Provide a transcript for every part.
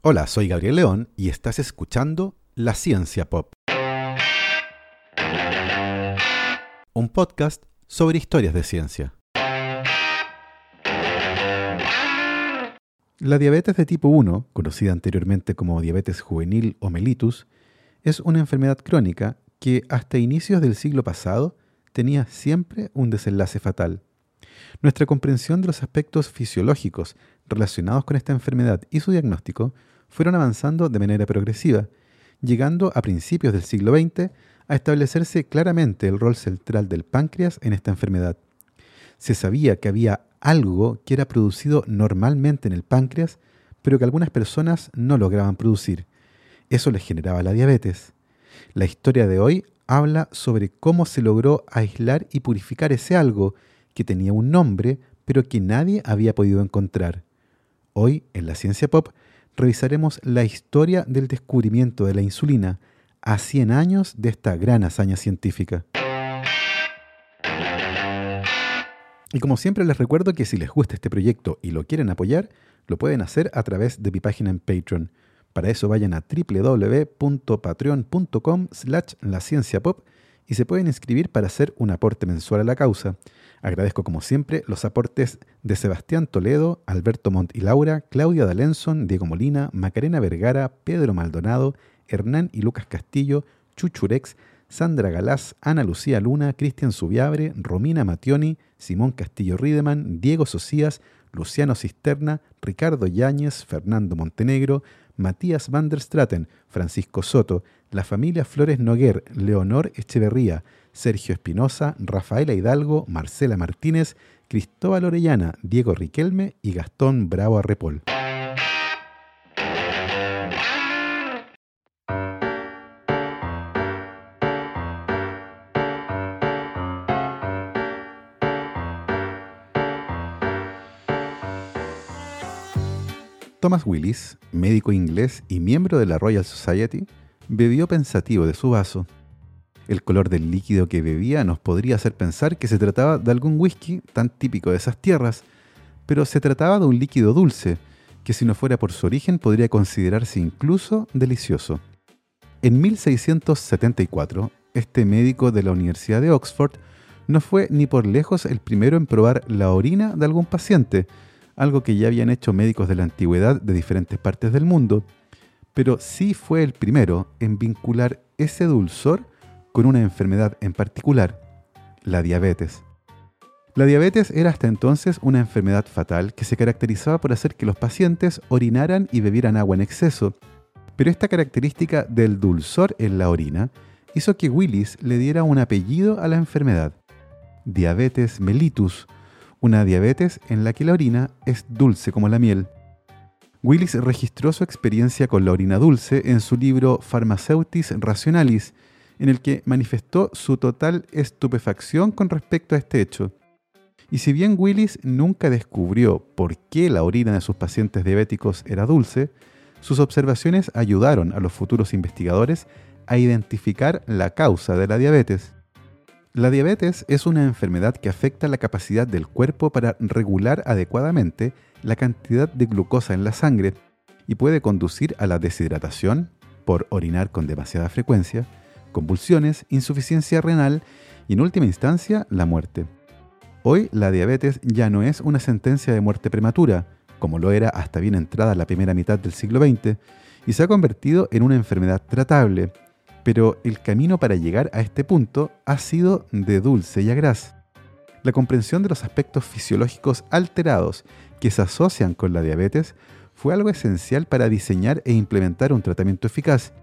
Hola, soy Gabriel León y estás escuchando La Ciencia Pop, un podcast sobre historias de ciencia. La diabetes de tipo 1, conocida anteriormente como diabetes juvenil o mellitus, es una enfermedad crónica que hasta inicios del siglo pasado tenía siempre un desenlace fatal. Nuestra comprensión de los aspectos fisiológicos relacionados con esta enfermedad y su diagnóstico fueron avanzando de manera progresiva, llegando a principios del siglo XX a establecerse claramente el rol central del páncreas en esta enfermedad. Se sabía que había algo que era producido normalmente en el páncreas, pero que algunas personas no lograban producir. Eso les generaba la diabetes. La historia de hoy habla sobre cómo se logró aislar y purificar ese algo que tenía un nombre, pero que nadie había podido encontrar. Hoy, en la Ciencia Pop, revisaremos la historia del descubrimiento de la insulina a 100 años de esta gran hazaña científica. Y como siempre les recuerdo que si les gusta este proyecto y lo quieren apoyar, lo pueden hacer a través de mi página en Patreon. Para eso vayan a www.patreon.com/lacienciapop y se pueden inscribir para hacer un aporte mensual a la causa. Agradezco como siempre los aportes de Sebastián Toledo, Alberto Montt y Laura, Claudia D'Alenson, Diego Molina, Macarena Vergara, Pedro Maldonado, Hernán y Lucas Castillo, Chuchurex, Sandra Galás, Ana Lucía Luna, Cristian Subiabre, Romina Mattioni, Simón Castillo Riedemann, Diego Socias, Luciano Cisterna, Ricardo Yáñez, Fernando Montenegro, Matías van der Straten, Francisco Soto, la familia Flores Noguer, Leonor Echeverría, Sergio Espinosa, Rafaela Hidalgo, Marcela Martínez, Cristóbal Orellana, Diego Riquelme y Gastón Bravo Arrepol. Thomas Willis, médico inglés y miembro de la Royal Society, bebió pensativo de su vaso. El color del líquido que bebía nos podría hacer pensar que se trataba de algún whisky tan típico de esas tierras, pero se trataba de un líquido dulce, que si no fuera por su origen podría considerarse incluso delicioso. En 1674, este médico de la Universidad de Oxford no fue ni por lejos el primero en probar la orina de algún paciente, algo que ya habían hecho médicos de la antigüedad de diferentes partes del mundo, pero sí fue el primero en vincular ese dulzor con una enfermedad en particular, la diabetes. La diabetes era hasta entonces una enfermedad fatal que se caracterizaba por hacer que los pacientes orinaran y bebieran agua en exceso, pero esta característica del dulzor en la orina hizo que Willis le diera un apellido a la enfermedad, diabetes mellitus, una diabetes en la que la orina es dulce como la miel. Willis registró su experiencia con la orina dulce en su libro Pharmaceutis Rationalis, en el que manifestó su total estupefacción con respecto a este hecho. Y si bien Willis nunca descubrió por qué la orina de sus pacientes diabéticos era dulce, sus observaciones ayudaron a los futuros investigadores a identificar la causa de la diabetes. La diabetes es una enfermedad que afecta la capacidad del cuerpo para regular adecuadamente la cantidad de glucosa en la sangre y puede conducir a la deshidratación por orinar con demasiada frecuencia, convulsiones, insuficiencia renal y en última instancia la muerte. Hoy la diabetes ya no es una sentencia de muerte prematura, como lo era hasta bien entrada la primera mitad del siglo XX, y se ha convertido en una enfermedad tratable, pero el camino para llegar a este punto ha sido de dulce y agraz. La comprensión de los aspectos fisiológicos alterados que se asocian con la diabetes fue algo esencial para diseñar e implementar un tratamiento eficaz,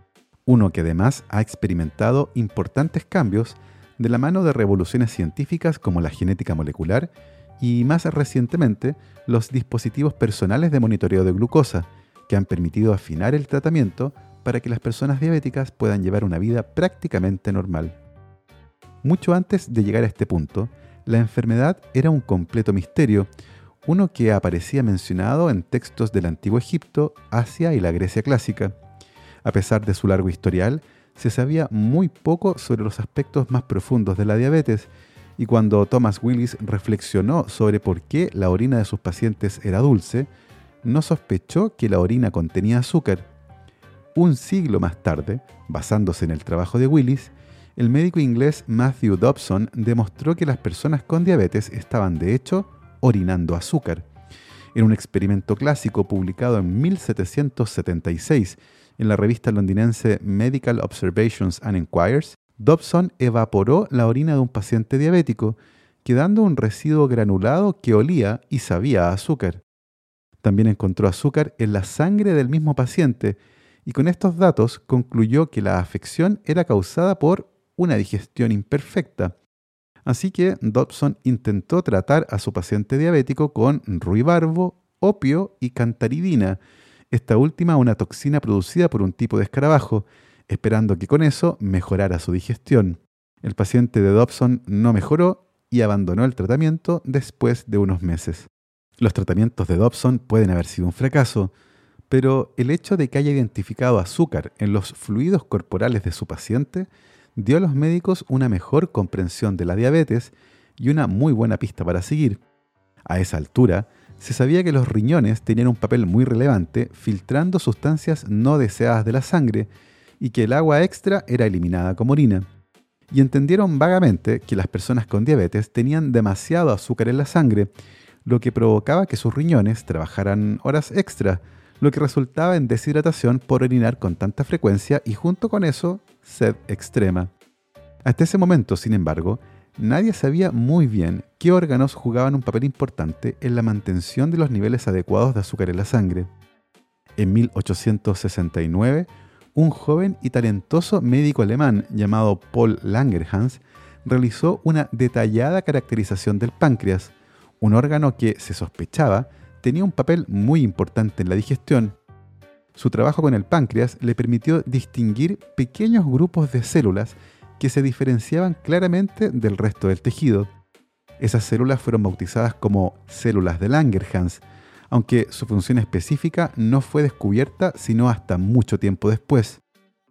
uno que además ha experimentado importantes cambios de la mano de revoluciones científicas como la genética molecular y, más recientemente, los dispositivos personales de monitoreo de glucosa, que han permitido afinar el tratamiento para que las personas diabéticas puedan llevar una vida prácticamente normal. Mucho antes de llegar a este punto, la enfermedad era un completo misterio, uno que aparecía mencionado en textos del Antiguo Egipto, Asia y la Grecia clásica. A pesar de su largo historial, se sabía muy poco sobre los aspectos más profundos de la diabetes, y cuando Thomas Willis reflexionó sobre por qué la orina de sus pacientes era dulce, no sospechó que la orina contenía azúcar. Un siglo más tarde, basándose en el trabajo de Willis, el médico inglés Matthew Dobson demostró que las personas con diabetes estaban de hecho orinando azúcar. En un experimento clásico publicado en 1776 en la revista londinense Medical Observations and Enquiries, Dobson evaporó la orina de un paciente diabético, quedando un residuo granulado que olía y sabía a azúcar. También encontró azúcar en la sangre del mismo paciente y con estos datos concluyó que la afección era causada por una digestión imperfecta. Así que Dobson intentó tratar a su paciente diabético con ruibarbo, opio y cantaridina, esta última una toxina producida por un tipo de escarabajo, esperando que con eso mejorara su digestión. El paciente de Dobson no mejoró y abandonó el tratamiento después de unos meses. Los tratamientos de Dobson pueden haber sido un fracaso, pero el hecho de que haya identificado azúcar en los fluidos corporales de su paciente dio a los médicos una mejor comprensión de la diabetes y una muy buena pista para seguir. A esa altura, se sabía que los riñones tenían un papel muy relevante filtrando sustancias no deseadas de la sangre y que el agua extra era eliminada como orina. Y entendieron vagamente que las personas con diabetes tenían demasiado azúcar en la sangre, lo que provocaba que sus riñones trabajaran horas extra, lo que resultaba en deshidratación por orinar con tanta frecuencia y junto con eso, sed extrema. Hasta ese momento, sin embargo, nadie sabía muy bien qué órganos jugaban un papel importante en la mantención de los niveles adecuados de azúcar en la sangre. En 1869, un joven y talentoso médico alemán llamado Paul Langerhans realizó una detallada caracterización del páncreas, un órgano que, se sospechaba, tenía un papel muy importante en la digestión. Su trabajo con el páncreas le permitió distinguir pequeños grupos de células que se diferenciaban claramente del resto del tejido. Esas células fueron bautizadas como células de Langerhans, aunque su función específica no fue descubierta sino hasta mucho tiempo después.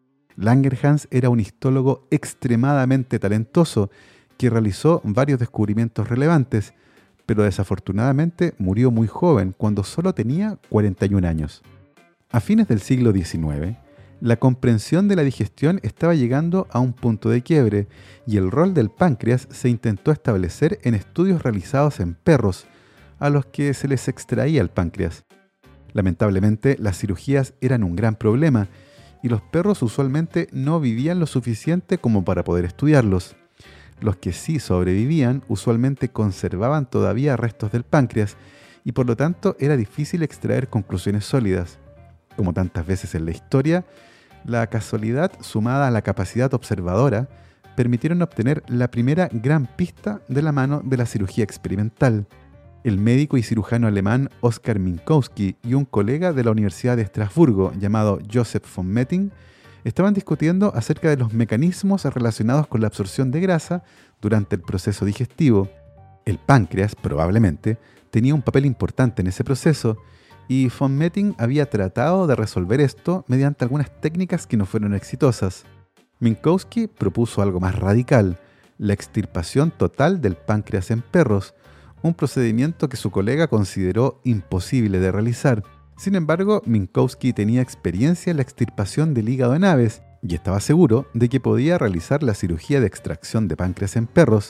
Langerhans era un histólogo extremadamente talentoso que realizó varios descubrimientos relevantes, pero desafortunadamente murió muy joven cuando solo tenía 41 años. A fines del siglo XIX, la comprensión de la digestión estaba llegando a un punto de quiebre y el rol del páncreas se intentó establecer en estudios realizados en perros, a los que se les extraía el páncreas. Lamentablemente, las cirugías eran un gran problema y los perros usualmente no vivían lo suficiente como para poder estudiarlos. Los que sí sobrevivían usualmente conservaban todavía restos del páncreas y por lo tanto era difícil extraer conclusiones sólidas. Como tantas veces en la historia, la casualidad sumada a la capacidad observadora permitieron obtener la primera gran pista de la mano de la cirugía experimental. El médico y cirujano alemán Oskar Minkowski y un colega de la Universidad de Estrasburgo llamado Joseph von Metting estaban discutiendo acerca de los mecanismos relacionados con la absorción de grasa durante el proceso digestivo. El páncreas, probablemente, tenía un papel importante en ese proceso y von Metting había tratado de resolver esto mediante algunas técnicas que no fueron exitosas. Minkowski propuso algo más radical, la extirpación total del páncreas en perros, un procedimiento que su colega consideró imposible de realizar. Sin embargo, Minkowski tenía experiencia en la extirpación del hígado en aves y estaba seguro de que podía realizar la cirugía de extracción de páncreas en perros.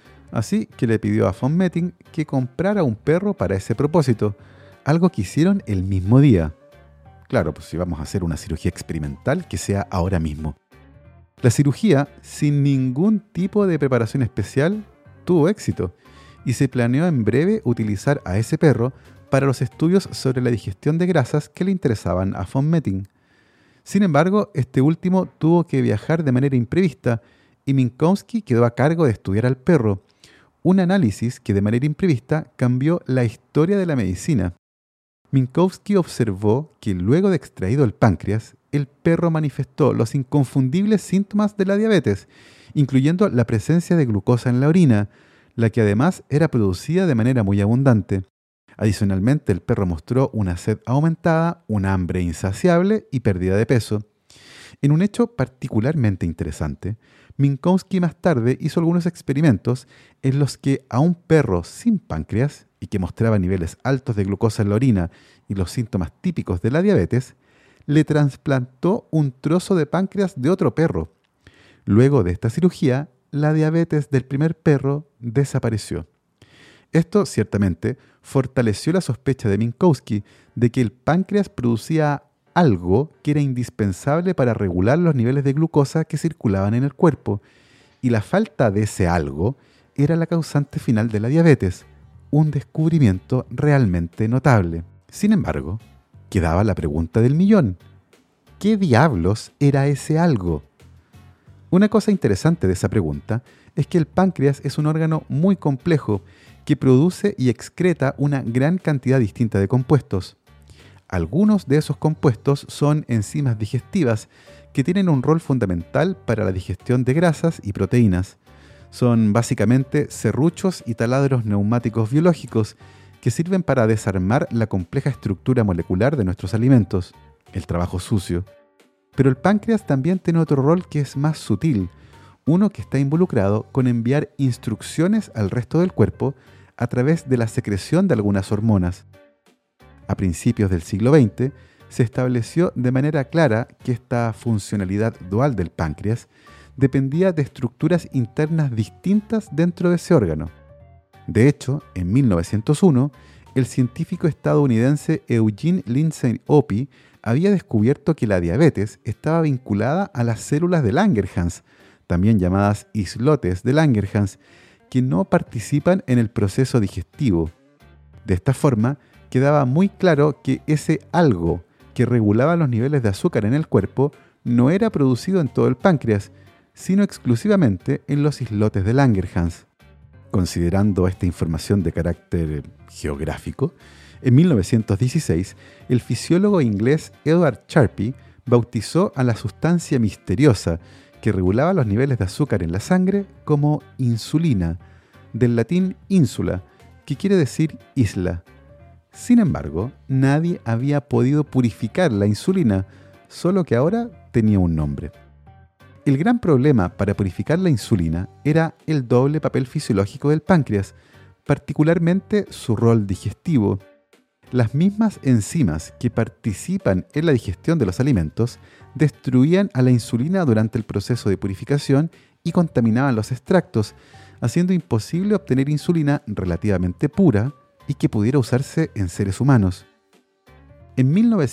Así que le pidió a von Metting que comprara un perro para ese propósito, algo que hicieron el mismo día. Claro, pues si vamos a hacer una cirugía experimental, que sea ahora mismo. La cirugía, sin ningún tipo de preparación especial, tuvo éxito y se planeó en breve utilizar a ese perro para los estudios sobre la digestión de grasas que le interesaban a von Metting. Sin embargo, este último tuvo que viajar de manera imprevista y Minkowski quedó a cargo de estudiar al perro, un análisis que de manera imprevista cambió la historia de la medicina. Minkowski observó que luego de extraído el páncreas, el perro manifestó los inconfundibles síntomas de la diabetes, incluyendo la presencia de glucosa en la orina, la que además era producida de manera muy abundante. Adicionalmente, el perro mostró una sed aumentada, un hambre insaciable y pérdida de peso. En un hecho particularmente interesante, Minkowski más tarde hizo algunos experimentos en los que a un perro sin páncreas y que mostraba niveles altos de glucosa en la orina y los síntomas típicos de la diabetes, le trasplantó un trozo de páncreas de otro perro. Luego de esta cirugía, la diabetes del primer perro desapareció. Esto ciertamente fortaleció la sospecha de Minkowski de que el páncreas producía algo que era indispensable para regular los niveles de glucosa que circulaban en el cuerpo, y la falta de ese algo era la causante final de la diabetes, un descubrimiento realmente notable. Sin embargo, quedaba la pregunta del millón. ¿Qué diablos era ese algo? Una cosa interesante de esa pregunta es que el páncreas es un órgano muy complejo que produce y excreta una gran cantidad distinta de compuestos. Algunos de esos compuestos son enzimas digestivas que tienen un rol fundamental para la digestión de grasas y proteínas. Son básicamente serruchos y taladros neumáticos biológicos que sirven para desarmar la compleja estructura molecular de nuestros alimentos, el trabajo sucio. Pero el páncreas también tiene otro rol que es más sutil, uno que está involucrado con enviar instrucciones al resto del cuerpo a través de la secreción de algunas hormonas. A principios del siglo XX, se estableció de manera clara que esta funcionalidad dual del páncreas dependía de estructuras internas distintas dentro de ese órgano. De hecho, en 1901, el científico estadounidense Eugene Lindsay Opie había descubierto que la diabetes estaba vinculada a las células de Langerhans, también llamadas islotes de Langerhans, que no participan en el proceso digestivo. De esta forma, quedaba muy claro que ese algo que regulaba los niveles de azúcar en el cuerpo no era producido en todo el páncreas, sino exclusivamente en los islotes de Langerhans. Considerando esta información de carácter geográfico, en 1916, el fisiólogo inglés Edward Charpy bautizó a la sustancia misteriosa que regulaba los niveles de azúcar en la sangre como insulina, del latín insula, que quiere decir isla. Sin embargo, nadie había podido purificar la insulina, solo que ahora tenía un nombre. El gran problema para purificar la insulina era el doble papel fisiológico del páncreas, particularmente su rol digestivo. Las mismas enzimas que participan en la digestión de los alimentos destruían a la insulina durante el proceso de purificación y contaminaban los extractos, haciendo imposible obtener insulina relativamente pura y que pudiera usarse en seres humanos. En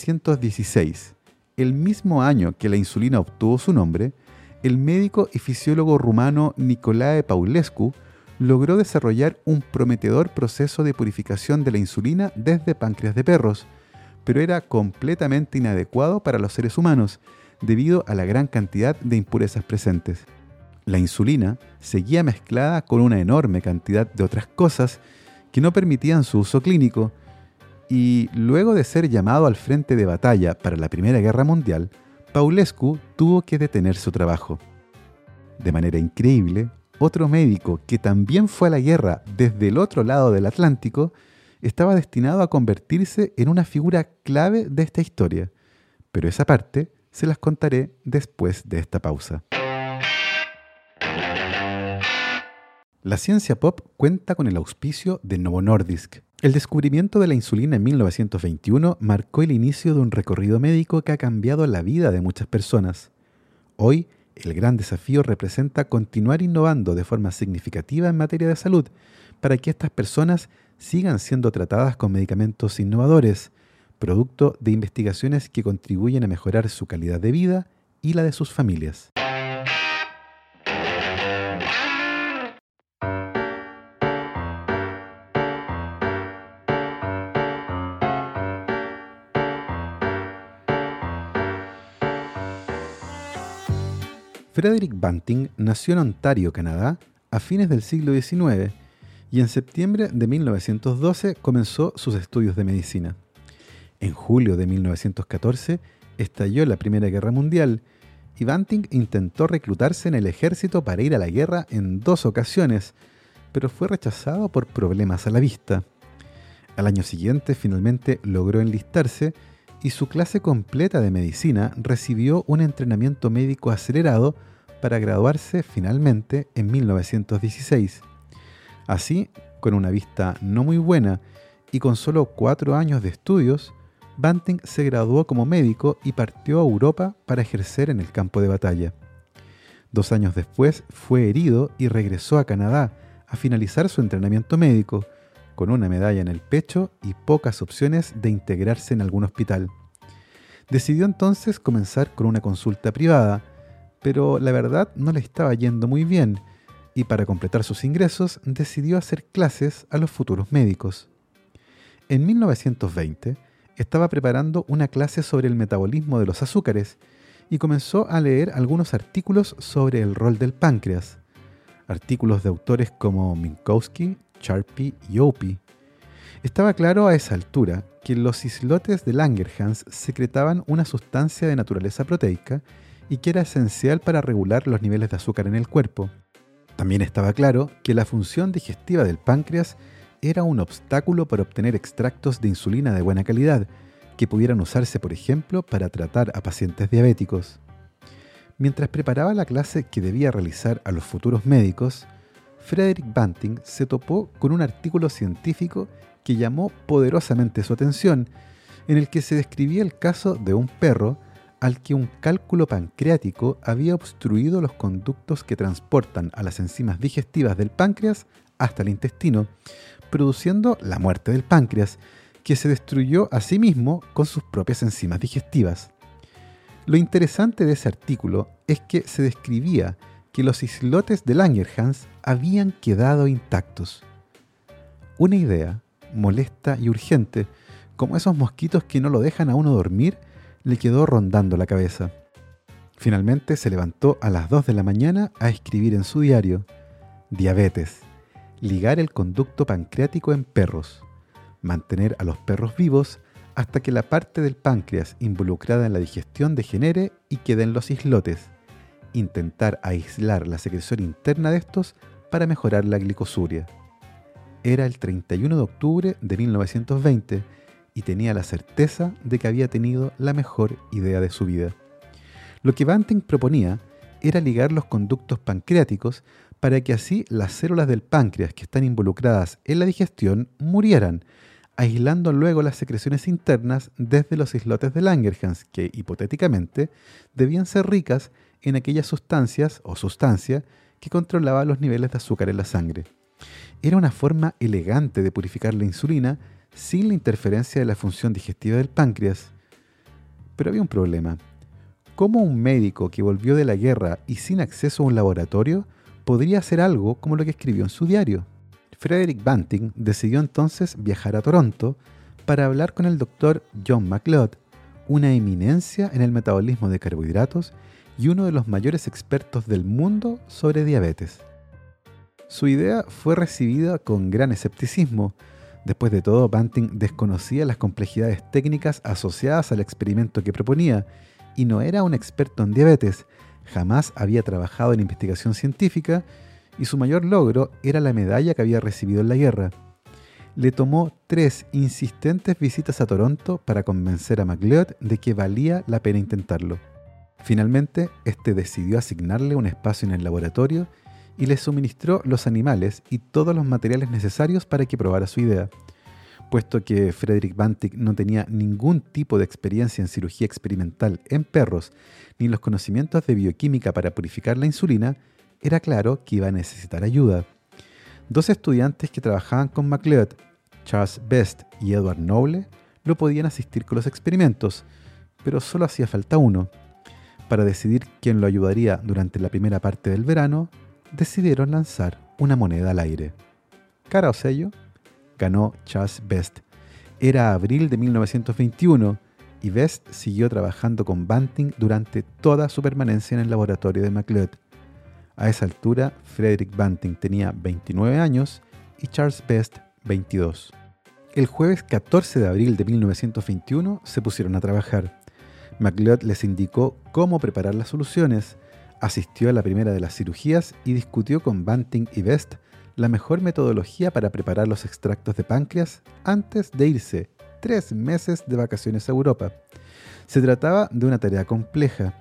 1916, el mismo año que la insulina obtuvo su nombre, el médico y fisiólogo rumano Nicolae Paulescu logró desarrollar un prometedor proceso de purificación de la insulina desde páncreas de perros, pero era completamente inadecuado para los seres humanos debido a la gran cantidad de impurezas presentes. La insulina seguía mezclada con una enorme cantidad de otras cosas que no permitían su uso clínico, y luego de ser llamado al frente de batalla para la Primera Guerra Mundial, Paulescu tuvo que detener su trabajo. De manera increíble, otro médico que también fue a la guerra desde el otro lado del Atlántico estaba destinado a convertirse en una figura clave de esta historia, pero esa parte se las contaré después de esta pausa. La ciencia pop cuenta con el auspicio de Novo Nordisk. El descubrimiento de la insulina en 1921 marcó el inicio de un recorrido médico que ha cambiado la vida de muchas personas. Hoy, el gran desafío representa continuar innovando de forma significativa en materia de salud para que estas personas sigan siendo tratadas con medicamentos innovadores, producto de investigaciones que contribuyen a mejorar su calidad de vida y la de sus familias. Frederick Banting nació en Ontario, Canadá, a fines del siglo XIX y en septiembre de 1912 comenzó sus estudios de medicina. En julio de 1914 estalló la Primera Guerra Mundial y Banting intentó reclutarse en el ejército para ir a la guerra en 2 ocasiones, pero fue rechazado por problemas a la vista. Al año siguiente finalmente logró enlistarse y su clase completa de medicina recibió un entrenamiento médico acelerado para graduarse finalmente en 1916. Así, con una vista no muy buena y con solo 4 años de estudios, Banting se graduó como médico y partió a Europa para ejercer en el campo de batalla. 2 años después fue herido y regresó a Canadá a finalizar su entrenamiento médico, con una medalla en el pecho y pocas opciones de integrarse en algún hospital. Decidió entonces comenzar con una consulta privada, pero la verdad no le estaba yendo muy bien, y para completar sus ingresos decidió hacer clases a los futuros médicos. En 1920 estaba preparando una clase sobre el metabolismo de los azúcares y comenzó a leer algunos artículos sobre el rol del páncreas, artículos de autores como Minkowski, Charpy y Opie. Estaba claro a esa altura que los islotes de Langerhans secretaban una sustancia de naturaleza proteica y que era esencial para regular los niveles de azúcar en el cuerpo. También estaba claro que la función digestiva del páncreas era un obstáculo para obtener extractos de insulina de buena calidad, que pudieran usarse, por ejemplo, para tratar a pacientes diabéticos. Mientras preparaba la clase que debía realizar a los futuros médicos, Frederick Banting se topó con un artículo científico que llamó poderosamente su atención, en el que se describía el caso de un perro al que un cálculo pancreático había obstruido los conductos que transportan a las enzimas digestivas del páncreas hasta el intestino, produciendo la muerte del páncreas, que se destruyó a sí mismo con sus propias enzimas digestivas. Lo interesante de ese artículo es que se describía que los islotes de Langerhans habían quedado intactos. Una idea molesta y urgente, como esos mosquitos que no lo dejan a uno dormir, le quedó rondando la cabeza. Finalmente se levantó a las 2 de la mañana a escribir en su diario: diabetes, ligar el conducto pancreático en perros, mantener a los perros vivos hasta que la parte del páncreas involucrada en la digestión degenere y quede en los islotes, intentar aislar la secreción interna de estos para mejorar la glicosuria. Era el 31 de octubre de 1920 y tenía la certeza de que había tenido la mejor idea de su vida. Lo que Banting proponía era ligar los conductos pancreáticos para que así las células del páncreas que están involucradas en la digestión murieran, aislando luego las secreciones internas desde los islotes de Langerhans, que hipotéticamente debían ser ricas en aquellas sustancias o sustancia que controlaba los niveles de azúcar en la sangre. Era una forma elegante de purificar la insulina sin la interferencia de la función digestiva del páncreas. Pero había un problema. ¿Cómo un médico que volvió de la guerra y sin acceso a un laboratorio podría hacer algo como lo que escribió en su diario? Frederick Banting decidió entonces viajar a Toronto para hablar con el doctor John MacLeod, una eminencia en el metabolismo de carbohidratos y uno de los mayores expertos del mundo sobre diabetes. Su idea fue recibida con gran escepticismo. Después de todo, Banting desconocía las complejidades técnicas asociadas al experimento que proponía y no era un experto en diabetes, jamás había trabajado en investigación científica y su mayor logro era la medalla que había recibido en la guerra. Le tomó 3 insistentes visitas a Toronto para convencer a MacLeod de que valía la pena intentarlo. Finalmente, este decidió asignarle un espacio en el laboratorio y le suministró los animales y todos los materiales necesarios para que probara su idea. Puesto que Frederick Banting no tenía ningún tipo de experiencia en cirugía experimental en perros, ni los conocimientos de bioquímica para purificar la insulina, era claro que iba a necesitar ayuda. 2 estudiantes que trabajaban con MacLeod, Charles Best y Edward Noble, lo podían asistir con los experimentos, pero solo hacía falta uno. Para decidir quién lo ayudaría durante la primera parte del verano, decidieron lanzar una moneda al aire. Cara o sello, ganó Charles Best. Era abril de 1921 y Best siguió trabajando con Banting durante toda su permanencia en el laboratorio de MacLeod. A esa altura, Frederick Banting tenía 29 años y Charles Best 22. El jueves 14 de abril de 1921 se pusieron a trabajar. MacLeod les indicó cómo preparar las soluciones, asistió a la primera de las cirugías y discutió con Banting y Best la mejor metodología para preparar los extractos de páncreas antes de irse 3 meses de vacaciones a Europa. Se trataba de una tarea compleja.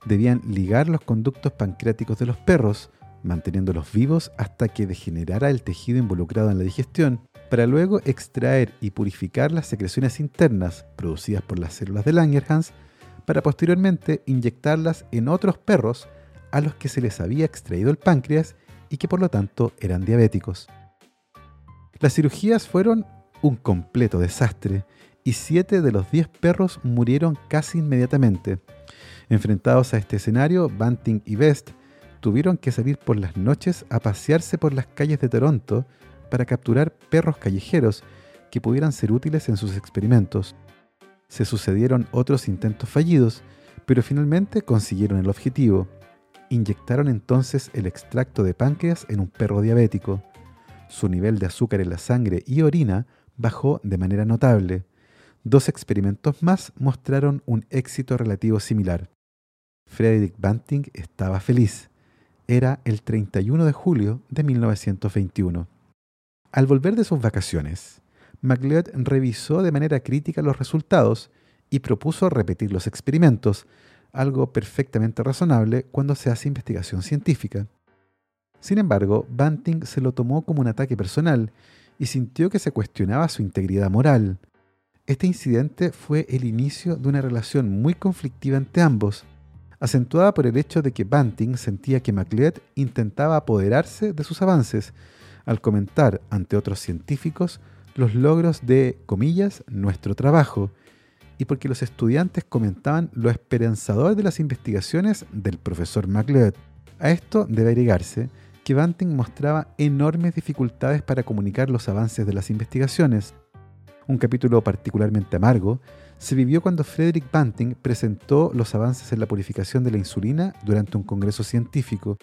debían ligar los conductos pancreáticos de los perros, manteniéndolos vivos hasta que degenerara el tejido involucrado en la digestión, para luego extraer y purificar las secreciones internas producidas por las células de Langerhans, para posteriormente inyectarlas en otros perros a los que se les había extraído el páncreas y que por lo tanto eran diabéticos. Las cirugías fueron un completo desastre y 7 de los 10 perros murieron casi inmediatamente. Enfrentados a este escenario, Banting y Best tuvieron que salir por las noches a pasearse por las calles de Toronto para capturar perros callejeros que pudieran ser útiles en sus experimentos. Se sucedieron otros intentos fallidos, pero finalmente consiguieron el objetivo. Inyectaron entonces el extracto de páncreas en un perro diabético. Su nivel de azúcar en la sangre y orina bajó de manera notable. 2 experimentos más mostraron un éxito relativo similar. Frederick Banting estaba feliz. Era el 31 de julio de 1921. Al volver de sus vacaciones, MacLeod revisó de manera crítica los resultados y propuso repetir los experimentos, algo perfectamente razonable cuando se hace investigación científica. Sin embargo, Banting se lo tomó como un ataque personal y sintió que se cuestionaba su integridad moral. Este incidente fue el inicio de una relación muy conflictiva entre ambos, acentuada por el hecho de que Banting sentía que MacLeod intentaba apoderarse de sus avances al comentar ante otros científicos los logros de, comillas, nuestro trabajo, y porque los estudiantes comentaban lo esperanzador de las investigaciones del profesor MacLeod. A esto debe agregarse que Banting mostraba enormes dificultades para comunicar los avances de las investigaciones. Un capítulo particularmente amargo se vivió cuando Frederick Banting presentó los avances en la purificación de la insulina durante un congreso científico.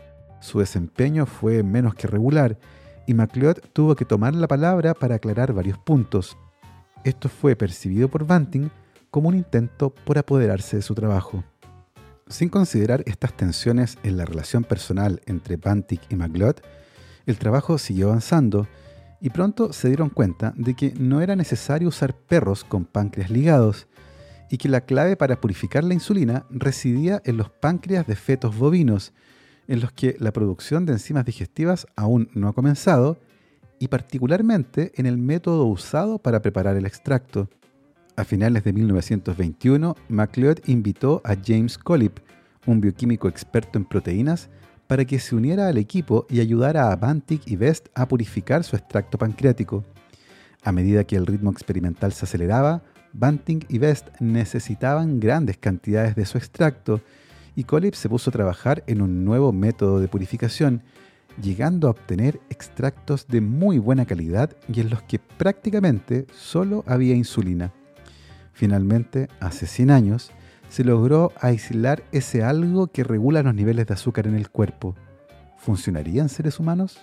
Su desempeño fue menos que regular y MacLeod tuvo que tomar la palabra para aclarar varios puntos. Esto fue percibido por Banting como un intento por apoderarse de su trabajo. Sin considerar estas tensiones en la relación personal entre Banting y MacLeod, el trabajo siguió avanzando y pronto se dieron cuenta de que no era necesario usar perros con páncreas ligados y que la clave para purificar la insulina residía en los páncreas de fetos bovinos, en los que la producción de enzimas digestivas aún no ha comenzado, y particularmente en el método usado para preparar el extracto. A finales de 1921, MacLeod invitó a James Collip, un bioquímico experto en proteínas, para que se uniera al equipo y ayudara a Banting y Best a purificar su extracto pancreático. A medida que el ritmo experimental se aceleraba, Banting y Best necesitaban grandes cantidades de su extracto, y Collip se puso a trabajar en un nuevo método de purificación, llegando a obtener extractos de muy buena calidad y en los que prácticamente solo había insulina. Finalmente, hace 100 años, se logró aislar ese algo que regula los niveles de azúcar en el cuerpo. ¿Funcionaría en seres humanos?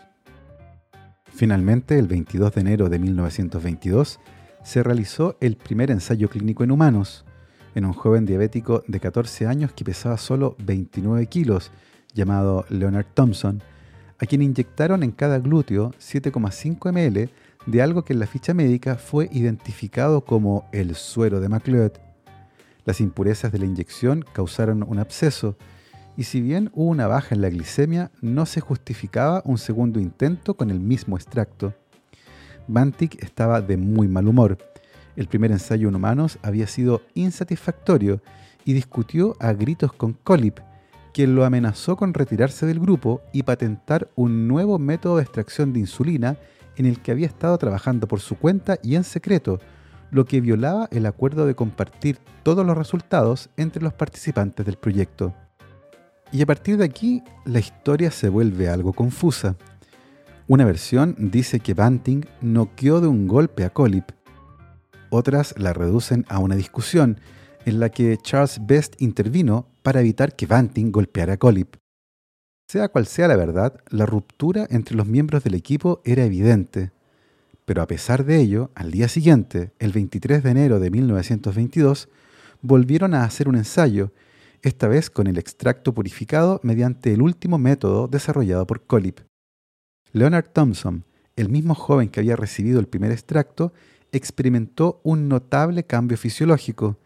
Finalmente, el 22 de enero de 1922, se realizó el primer ensayo clínico en humanos, en un joven diabético de 14 años que pesaba solo 29 kilos, llamado Leonard Thompson, a quien inyectaron en cada glúteo 7,5 ml de algo que en la ficha médica fue identificado como el suero de MacLeod. Las impurezas de la inyección causaron un absceso, y si bien hubo una baja en la glicemia, no se justificaba un segundo intento con el mismo extracto. Banting estaba de muy mal humor. El primer ensayo en humanos había sido insatisfactorio y discutió a gritos con Collip, quien lo amenazó con retirarse del grupo y patentar un nuevo método de extracción de insulina en el que había estado trabajando por su cuenta y en secreto, lo que violaba el acuerdo de compartir todos los resultados entre los participantes del proyecto. Y a partir de aquí, la historia se vuelve algo confusa. Una versión dice que Banting noqueó de un golpe a Collip. Otras la reducen a una discusión en la que Charles Best intervino para evitar que Banting golpeara a Collip. Sea cual sea la verdad, la ruptura entre los miembros del equipo era evidente. Pero a pesar de ello, al día siguiente, el 23 de enero de 1922, volvieron a hacer un ensayo, esta vez con el extracto purificado mediante el último método desarrollado por Collip. Leonard Thompson, el mismo joven que había recibido el primer extracto, experimentó un notable cambio fisiológico.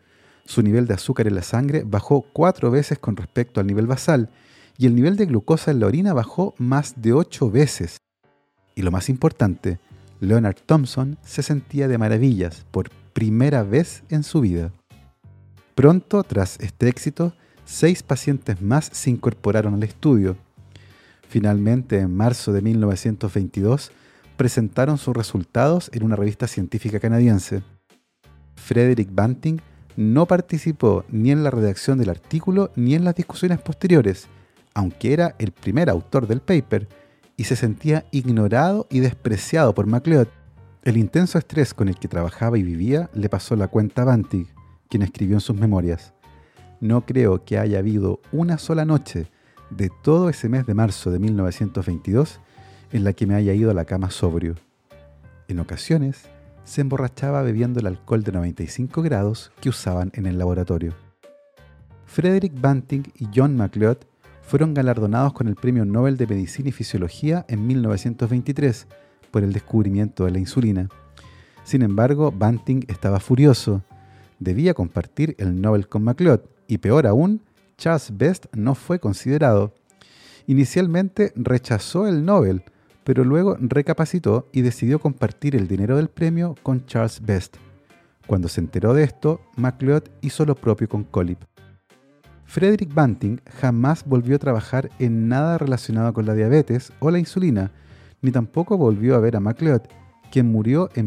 Su nivel de azúcar en la sangre bajó 4 veces con respecto al nivel basal y el nivel de glucosa en la orina bajó más de 8 veces. Y lo más importante, Leonard Thompson se sentía de maravillas por primera vez en su vida. Pronto, tras este éxito, 6 pacientes más se incorporaron al estudio. Finalmente, en marzo de 1922, presentaron sus resultados en una revista científica canadiense. Frederick Banting no participó ni en la redacción del artículo ni en las discusiones posteriores, aunque era el primer autor del paper, y se sentía ignorado y despreciado por MacLeod. El intenso estrés con el que trabajaba y vivía le pasó la cuenta a Banting, quien escribió en sus memorias: "No creo que haya habido una sola noche de todo ese mes de marzo de 1922 en la que me haya ido a la cama sobrio". En ocasiones, se emborrachaba bebiendo el alcohol de 95 grados que usaban en el laboratorio. Frederick Banting y John MacLeod fueron galardonados con el Premio Nobel de Medicina y Fisiología en 1923 por el descubrimiento de la insulina. Sin embargo, Banting estaba furioso. Debía compartir el Nobel con MacLeod, y peor aún, Charles Best no fue considerado. Inicialmente rechazó el Nobel, pero luego recapacitó y decidió compartir el dinero del premio con Charles Best. Cuando se enteró de esto, MacLeod hizo lo propio con Collip. Frederick Banting jamás volvió a trabajar en nada relacionado con la diabetes o la insulina, ni tampoco volvió a ver a MacLeod, quien murió en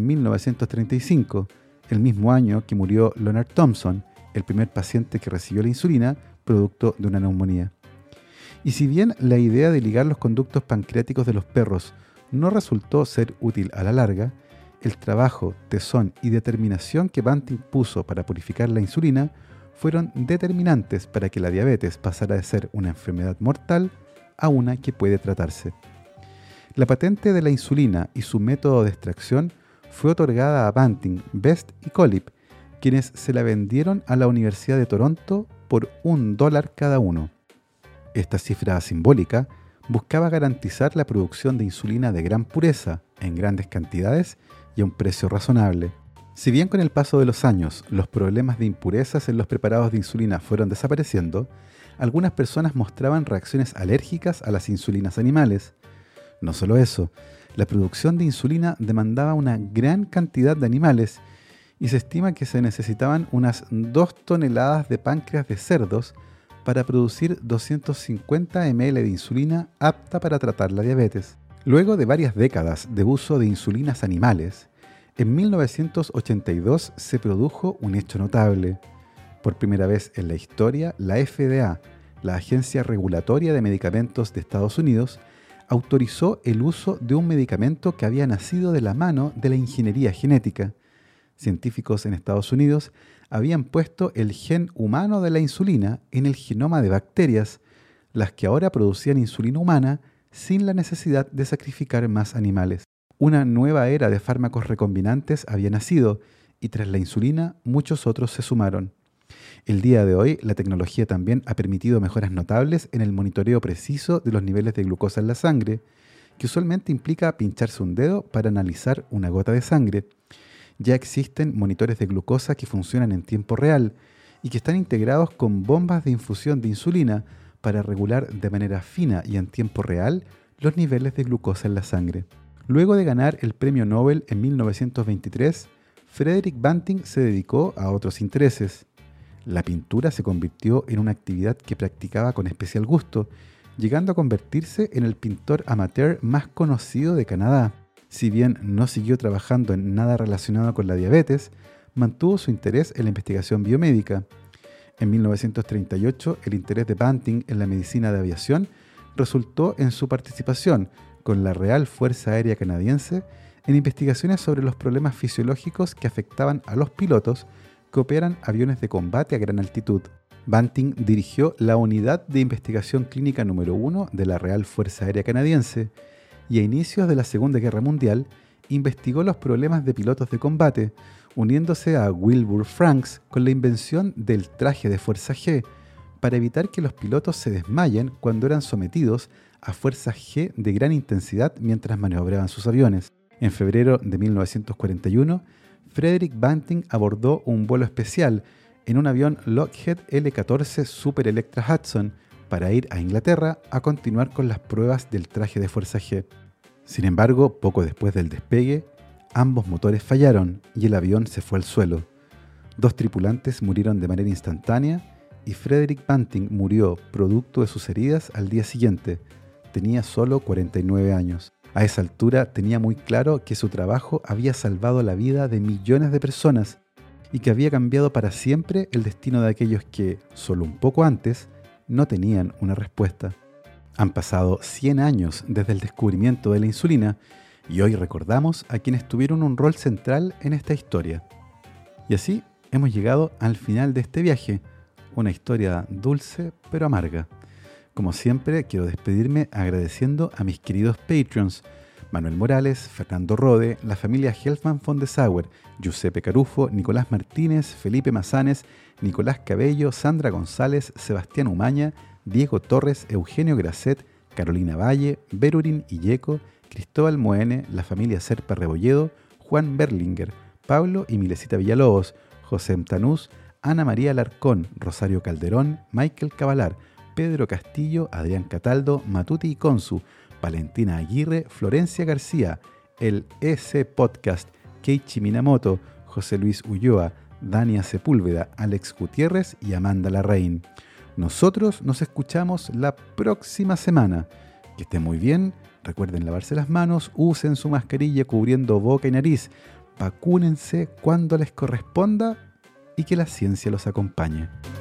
1935, el mismo año que murió Leonard Thompson, el primer paciente que recibió la insulina producto de una neumonía. Y si bien la idea de ligar los conductos pancreáticos de los perros no resultó ser útil a la larga, el trabajo, tesón y determinación que Banting puso para purificar la insulina fueron determinantes para que la diabetes pasara de ser una enfermedad mortal a una que puede tratarse. La patente de la insulina y su método de extracción fue otorgada a Banting, Best y Collip, quienes se la vendieron a la Universidad de Toronto por $1 cada uno. Esta cifra simbólica buscaba garantizar la producción de insulina de gran pureza, en grandes cantidades y a un precio razonable. Si bien con el paso de los años los problemas de impurezas en los preparados de insulina fueron desapareciendo, algunas personas mostraban reacciones alérgicas a las insulinas animales. No solo eso, la producción de insulina demandaba una gran cantidad de animales y se estima que se necesitaban unas 2 toneladas de páncreas de cerdos para producir 250 ml de insulina apta para tratar la diabetes. Luego de varias décadas de uso de insulinas animales, en 1982 se produjo un hecho notable. Por primera vez en la historia, la FDA, la Agencia Regulatoria de Medicamentos de Estados Unidos, autorizó el uso de un medicamento que había nacido de la mano de la ingeniería genética. Científicos en Estados Unidos habían puesto el gen humano de la insulina en el genoma de bacterias, las que ahora producían insulina humana sin la necesidad de sacrificar más animales. Una nueva era de fármacos recombinantes había nacido y tras la insulina muchos otros se sumaron. El día de hoy, la tecnología también ha permitido mejoras notables en el monitoreo preciso de los niveles de glucosa en la sangre, que usualmente implica pincharse un dedo para analizar una gota de sangre. Ya existen monitores de glucosa que funcionan en tiempo real y que están integrados con bombas de infusión de insulina para regular de manera fina y en tiempo real los niveles de glucosa en la sangre. Luego de ganar el premio Nobel en 1923, Frederick Banting se dedicó a otros intereses. La pintura se convirtió en una actividad que practicaba con especial gusto, llegando a convertirse en el pintor amateur más conocido de Canadá. Si bien no siguió trabajando en nada relacionado con la diabetes, mantuvo su interés en la investigación biomédica. En 1938, el interés de Banting en la medicina de aviación resultó en su participación con la Real Fuerza Aérea Canadiense en investigaciones sobre los problemas fisiológicos que afectaban a los pilotos que operan aviones de combate a gran altitud. Banting dirigió la Unidad de Investigación Clínica número 1 de la Real Fuerza Aérea Canadiense y a inicios de la Segunda Guerra Mundial investigó los problemas de pilotos de combate, uniéndose a Wilbur Franks con la invención del traje de fuerza G para evitar que los pilotos se desmayen cuando eran sometidos a fuerzas G de gran intensidad mientras maniobraban sus aviones. En febrero de 1941, Frederick Banting abordó un vuelo especial en un avión Lockheed L-14 Super Electra Hudson para ir a Inglaterra a continuar con las pruebas del traje de Fuerza G. Sin embargo, poco después del despegue, ambos motores fallaron y el avión se fue al suelo. 2 tripulantes murieron de manera instantánea y Frederick Banting murió producto de sus heridas al día siguiente. Tenía solo 49 años. A esa altura tenía muy claro que su trabajo había salvado la vida de millones de personas y que había cambiado para siempre el destino de aquellos que, solo un poco antes, no tenían una respuesta. Han pasado 100 años desde el descubrimiento de la insulina y hoy recordamos a quienes tuvieron un rol central en esta historia. Y así hemos llegado al final de este viaje, una historia dulce pero amarga. Como siempre, quiero despedirme agradeciendo a mis queridos Patreons, Manuel Morales, Fernando Rode, la familia Helfman von de Sauer, Giuseppe Carufo, Nicolás Martínez, Felipe Mazanes, Nicolás Cabello, Sandra González, Sebastián Umaña, Diego Torres, Eugenio Gracet, Carolina Valle, Berurín Illeco, Cristóbal Moene, la familia Serpa Rebolledo, Juan Berlinger, Pablo y Milesita Villalobos, José Mtanús, Ana María Alarcón, Rosario Calderón, Michael Cavalar, Pedro Castillo, Adrián Cataldo, Matuti y Consu, Valentina Aguirre, Florencia García, el EC Podcast, Keiichi Minamoto, José Luis Ulloa, Dania Sepúlveda, Alex Gutiérrez y Amanda Larraín. Nosotros nos escuchamos la próxima semana. Que estén muy bien, recuerden lavarse las manos, usen su mascarilla cubriendo boca y nariz, vacúnense cuando les corresponda y que la ciencia los acompañe.